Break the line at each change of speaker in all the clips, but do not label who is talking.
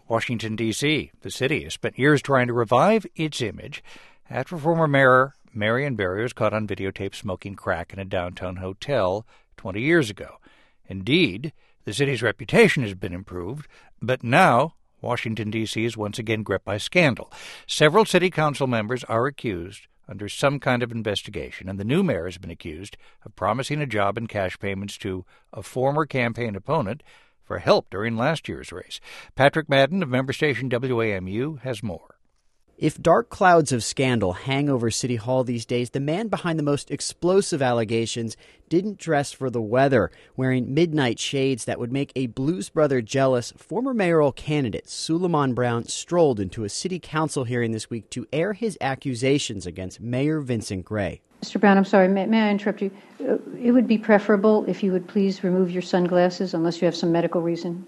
Washington, D.C. The city has spent years trying to revive its image after former Mayor Marion Barry was caught on videotape smoking crack in a downtown hotel 20 years ago. Indeed, the city's reputation has been improved, but now Washington, D.C. is once again gripped by scandal. Several city council members are accused under some kind of investigation, and the new mayor has been accused of promising a job and cash payments to a former campaign opponent for help during last year's race. Patrick Madden of member station WAMU has more.
If dark clouds of scandal hang over City Hall these days, the man behind the most explosive allegations didn't dress for the weather. Wearing midnight shades that would make a Blues Brother jealous, former mayoral candidate Suleiman Brown strolled into a city council hearing this week to air his accusations against Mayor Vincent Gray.
Mr. Brown, I'm sorry, may I interrupt you? It would be preferable if you would please remove your sunglasses unless you have some medical reason.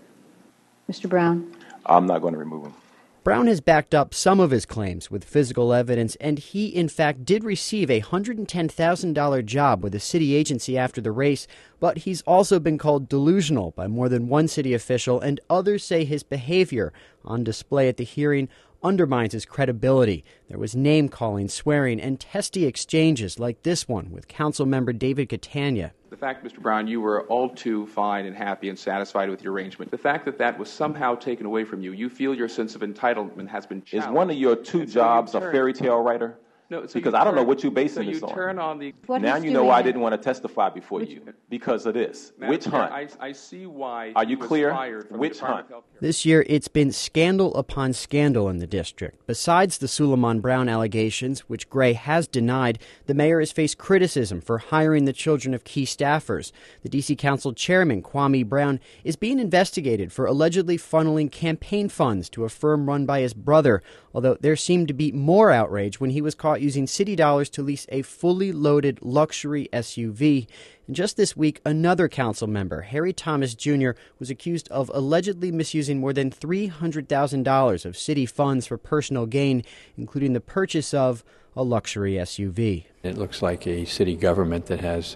Mr. Brown?
I'm not going to remove them.
Brown has backed up some of his claims with physical evidence, and he, in fact, did receive a $110,000 job with a city agency after the race, but he's also been called delusional by more than one city official, and others say his behavior on display at the hearing undermines his credibility. There was name-calling, swearing, and testy exchanges like this one with council member David Catania.
The fact, Mr. Brown, you were all too fine and happy and satisfied with your arrangement. The fact that that was somehow taken away from you, you feel your sense of entitlement has been challenged.
Is one of your two jobs a fairy tale writer?
No,
because I don't know what you're basing this on.
Turn on the.
Now you know why I didn't want to testify before you because of this. Witch hunt.
I see why.
Are you clear? Witch hunt.
This year, it's been scandal upon scandal in the district. Besides the Suleiman Brown allegations, which Gray has denied, the mayor has faced criticism for hiring the children of key staffers. The D.C. Council chairman, Kwame Brown, is being investigated for allegedly funneling campaign funds to a firm run by his brother, although there seemed to be more outrage when he was caught using city dollars to lease a fully loaded luxury SUV. And just this week, another council member, Harry Thomas Jr., was accused of allegedly misusing more than $300,000 of city funds for personal gain, including the purchase of a luxury SUV.
It looks like a city government that is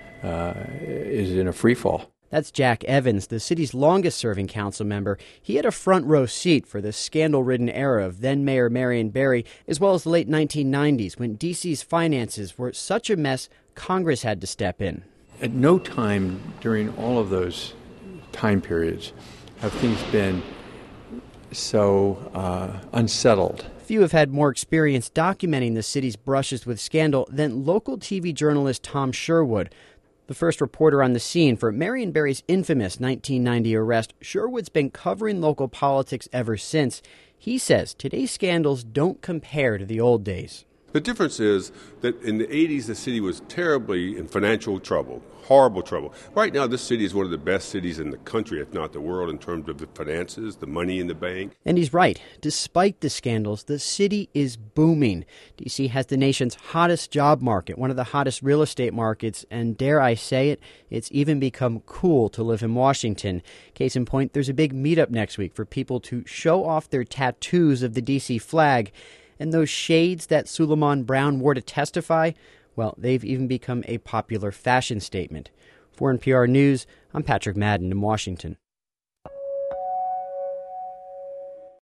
in a free fall.
That's Jack Evans, the city's longest-serving council member. He had a front-row seat for the scandal-ridden era of then-Mayor Marion Barry, as well as the late 1990s, when D.C.'s finances were such a mess, Congress had to step in.
At no time during all of those time periods have things been so unsettled.
Few have had more experience documenting the city's brushes with scandal than local TV journalist Tom Sherwood. The first reporter on the scene for Marion Barry's infamous 1990 arrest, Sherwood's been covering local politics ever since. He says today's scandals don't compare to the old days.
The difference is that in the 80s, the city was terribly in financial trouble, horrible trouble. Right now, this city is one of the best cities in the country, if not the world, in terms of the finances, the money in the bank.
And he's right. Despite the scandals, the city is booming. D.C. has the nation's hottest job market, one of the hottest real estate markets, and dare I say it, it's even become cool to live in Washington. Case in point, there's a big meetup next week for people to show off their tattoos of the D.C. flag. And those shades that Suleiman Brown wore to testify, well, they've even become a popular fashion statement. For NPR News, I'm Patrick Madden in Washington.